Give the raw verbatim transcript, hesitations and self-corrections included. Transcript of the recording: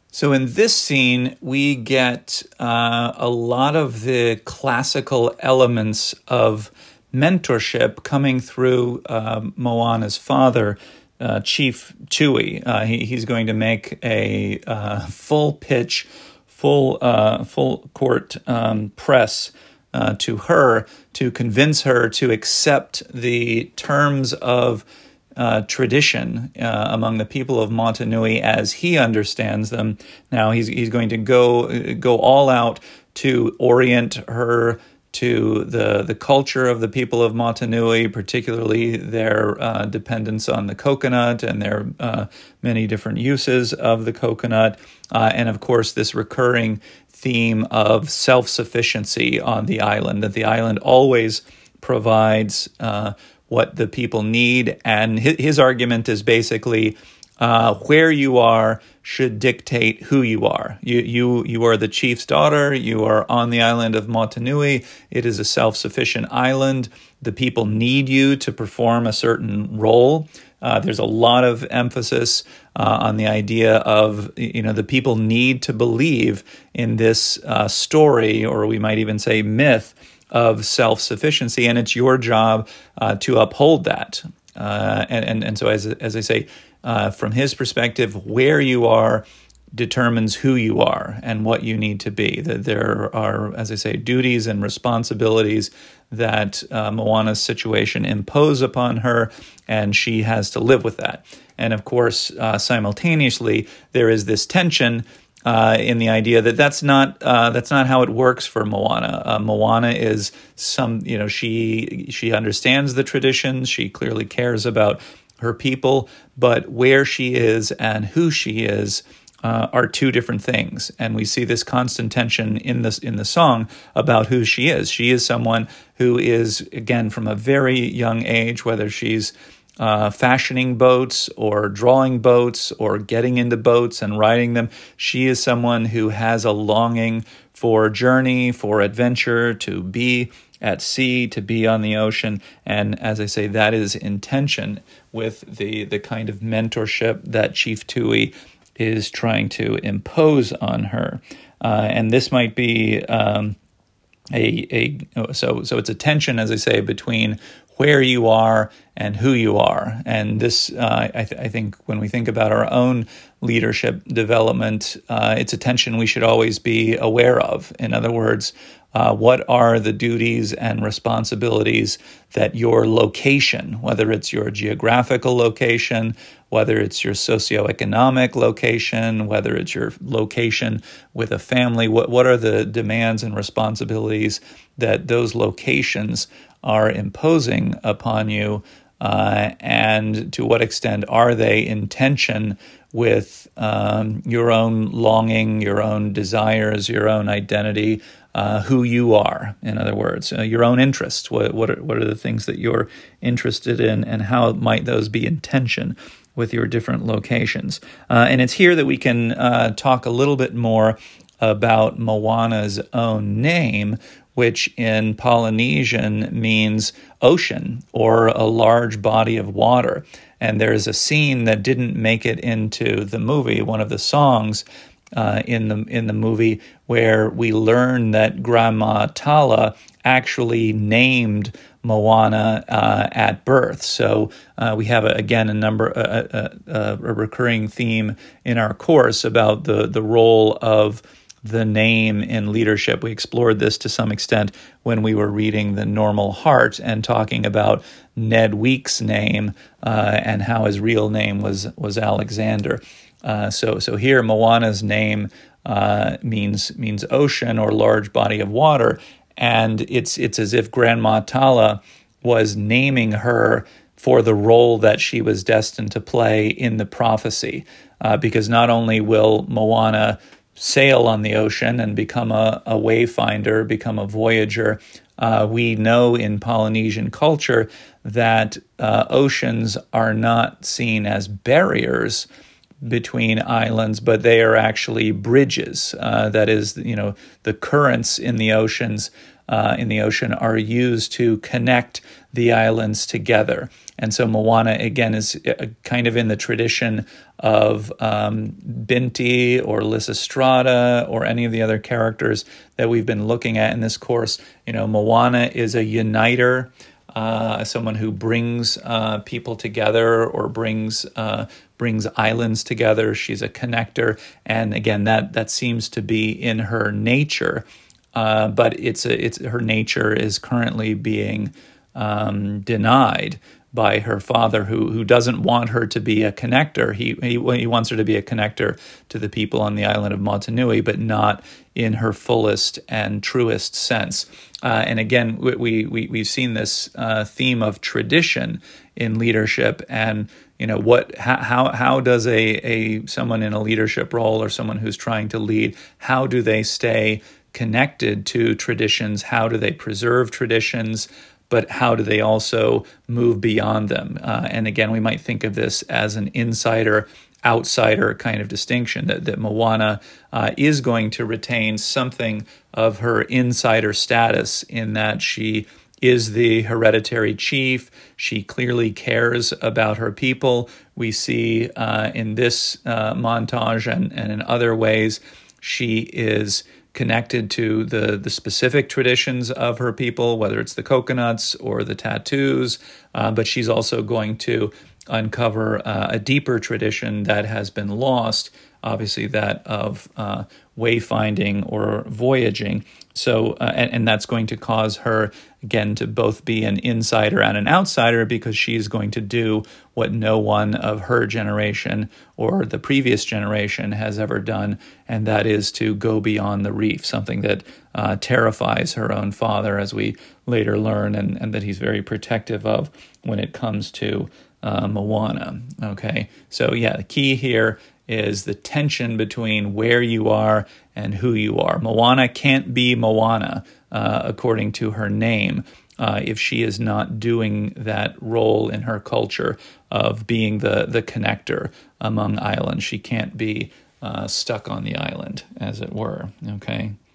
So in this scene, we get uh, a lot of the classical elements of mentorship coming through uh, Moana's father, uh, Chief Tui. Uh, he, he's going to make a uh, full pitch, full uh, full court um, press uh, to her to convince her to accept the terms of Uh, tradition uh, among the people of Motunui as he understands them. Now he's he's going to go go all out to orient her to the the culture of the people of Motunui, particularly their uh, dependence on the coconut and their uh, many different uses of the coconut, uh, and of course this recurring theme of self-sufficiency on the island, that the island always provides uh, what the people need. And his, his argument is basically uh, where you are should dictate who you are. You, you, you are the chief's daughter. You are on the island of Motunui. It is a self-sufficient island. The people need you to perform a certain role. Uh, there's a lot of emphasis uh, on the idea of, you know, the people need to believe in this uh, story, or we might even say myth, of self-sufficiency, and it's your job uh, to uphold that. Uh, and, and and so, as as I say, uh, from his perspective, where you are determines who you are and what you need to be. That there are, as I say, duties and responsibilities that uh, Moana's situation impose upon her, and she has to live with that. And of course, uh, simultaneously, there is this tension Uh, in the idea that that's not uh, that's not how it works for Moana. Uh, Moana is some, you know, she she understands the traditions. She clearly cares about her people, but where she is and who she is uh, are two different things. And we see this constant tension in this in the song about who she is. She is someone who is, again, from a very young age, whether she's Uh, fashioning boats or drawing boats or getting into boats and riding them. She is someone who has a longing for journey, for adventure, to be at sea, to be on the ocean. And as I say, that is in tension with the, the kind of mentorship that Chief Tui is trying to impose on her. Uh, and this might be um, a, a so so it's a tension, as I say, between where you are and who you are. And this, uh, I, th- I think when we think about our own leadership development, uh, it's a tension we should always be aware of. In other words, uh, what are the duties and responsibilities that your location, whether it's your geographical location, whether it's your socioeconomic location, whether it's your location with a family, what, what are the demands and responsibilities that those locations are imposing upon you, uh, and to what extent are they in tension with um, your own longing, your own desires, your own identity, uh, who you are, in other words, uh, your own interests. What, what, are, what are the things that you're interested in, and how might those be in tension with your different locations? Uh, and it's here that we can uh, talk a little bit more about Moana's own name, which in Polynesian means ocean or a large body of water. And there's a scene that didn't make it into the movie, one of the songs uh, in the in the movie, where we learn that Grandma Tala actually named Moana uh, at birth. So uh, we have, a, again, a number, a, a, a recurring theme in our course about the, the role of the name in leadership. We explored this to some extent when we were reading The Normal Heart and talking about Ned Week's name uh, and how his real name was was Alexander. Uh, so so here Moana's name uh, means means ocean or large body of water, and it's it's as if Grandma Tala was naming her for the role that she was destined to play in the prophecy, uh, because not only will Moana sail on the ocean and become a, a wayfinder, become a voyager, uh, we know in Polynesian culture that uh, oceans are not seen as barriers between islands, but they are actually bridges. Uh, that is, you know, the currents in the oceans, uh, in the ocean are used to connect the islands together. And so Moana, again, is kind of in the tradition of um, Binti or Lysistrata or any of the other characters that we've been looking at in this course. You know, Moana is a uniter, uh, someone who brings uh, people together or brings uh, brings islands together. She's a connector, and again, that that seems to be in her nature. Uh, but it's a, it's her nature is currently being um, denied by her father, who who doesn't want her to be a connector. He, he he wants her to be a connector to the people on the island of Motunui, but not in her fullest and truest sense. Uh, and again, we we we've seen this uh, theme of tradition in leadership, and you know what how how does a a someone in a leadership role or someone who's trying to lead, how do they stay connected to traditions? How do they preserve traditions? But how do they also move beyond them? Uh, and again, we might think of this as an insider-outsider kind of distinction, that, that Moana uh, is going to retain something of her insider status in that she is the hereditary chief. She clearly cares about her people. We see uh, in this uh, montage and, and in other ways, she is connected to the, the specific traditions of her people, whether it's the coconuts or the tattoos, uh, but she's also going to uncover uh, a deeper tradition that has been lost, obviously that of uh, wayfinding or voyaging. So, uh, and, and that's going to cause her, again, to both be an insider and an outsider, because she's going to do what no one of her generation or the previous generation has ever done, and that is to go beyond the reef, something that uh, terrifies her own father, as we later learn, and, and that he's very protective of when it comes to uh, Moana. Okay, so yeah, the key here is the tension between where you are and who you are. Moana can't be Moana, uh, according to her name, uh, if she is not doing that role in her culture of being the, the connector among islands. She can't be uh, stuck on the island, as it were, okay?